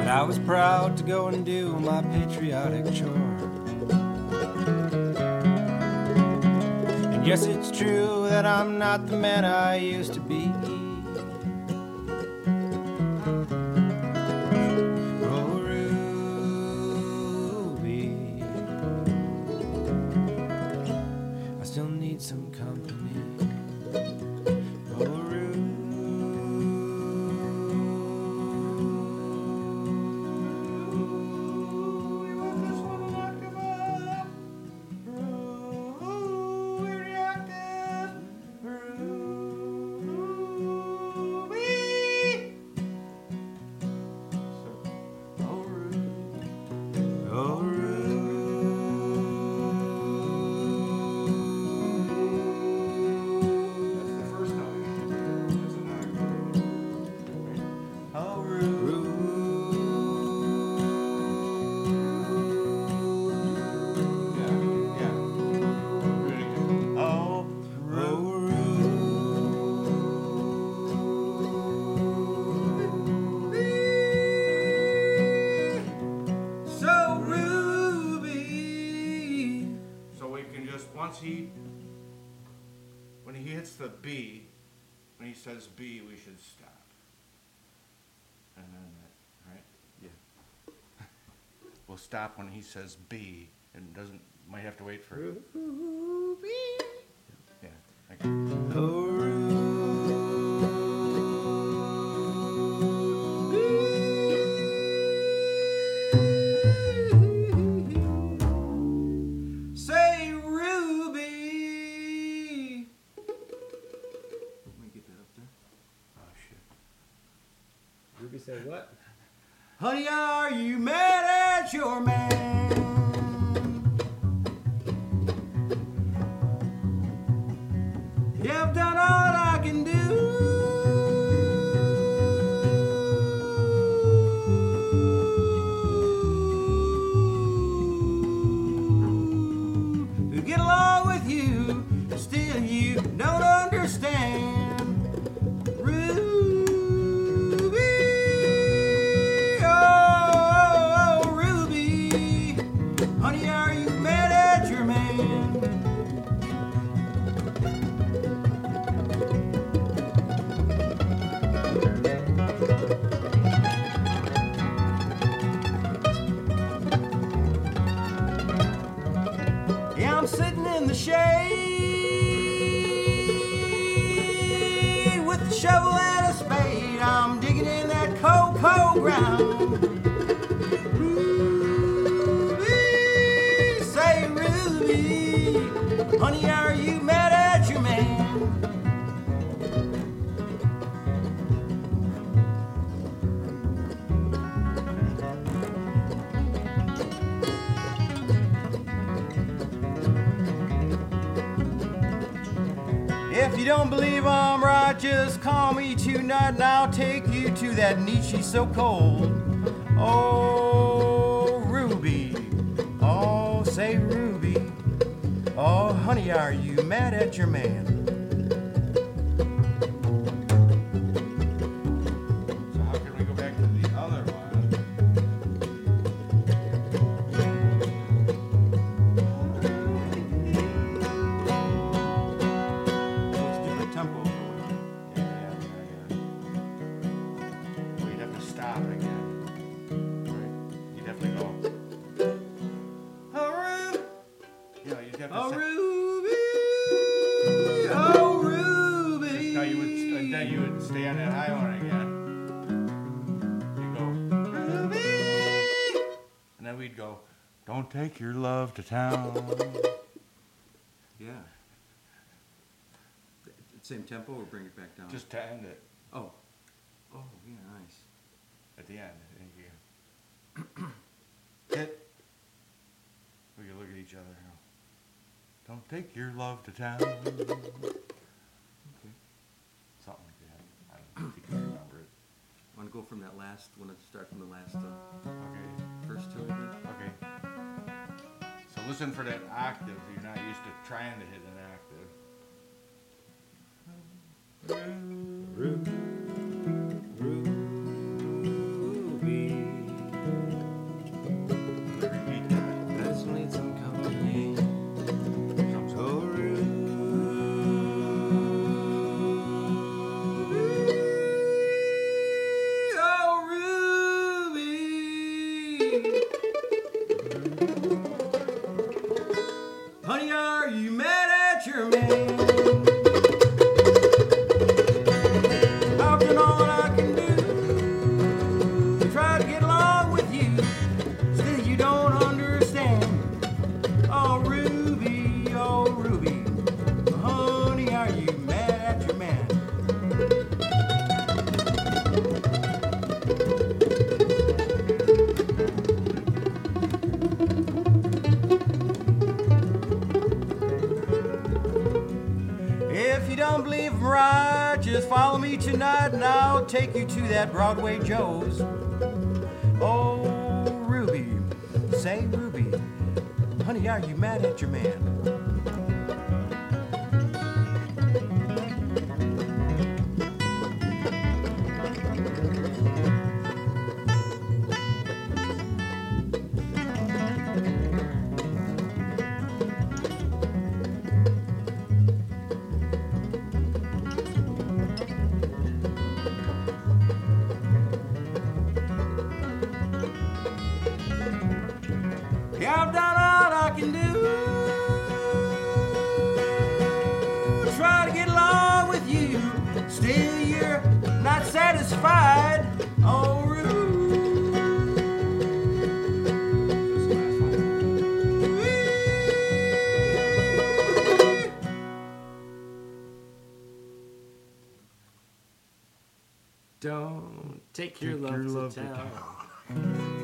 I was proud to go and do my patriotic chore. And yes, it's true that I'm not the man I used to be. Oh, Ruby, I still need some company. Oh, Ruby. When he hits the B, when he says B, we should stop. And then, right? Yeah. We'll stop when he says B, and might have to wait for it. Yeah. Okay. Say what? Honey, are you mad at your man? You've done all I can do. To get along with you, still you don't understand. I'm sitting in the shade with a shovel and a spade. I'm digging in that cold, cold ground. Ruby, say Ruby, honey, are you mad at your man? If you don't believe I'm right, just call me tonight and I'll take you to that Nietzsche so cold. Oh, Ruby, oh, say Ruby, oh, honey, are you mad at your man? So how can we go back to the other one? Don't take your love to town. Yeah. Same tempo or bring it back down? Just to end it. Oh. Oh, yeah, nice. At the end. Hit. We can look at each other. Don't take your love to town. Okay. Something like that. I don't know if you can remember it. Want to go from that last, want to start from the last okay. First two again? Okay. So listen for that octave. You're not used to trying to hit an octave. Ruby, tonight and I'll take you to that Broadway Joe's. Oh, Ruby, say Ruby, honey, are you mad at your man? Yeah, I've done all I can do. Try to get along with you. Still, you're not satisfied. Oh, Ruby. Don't take your love to town.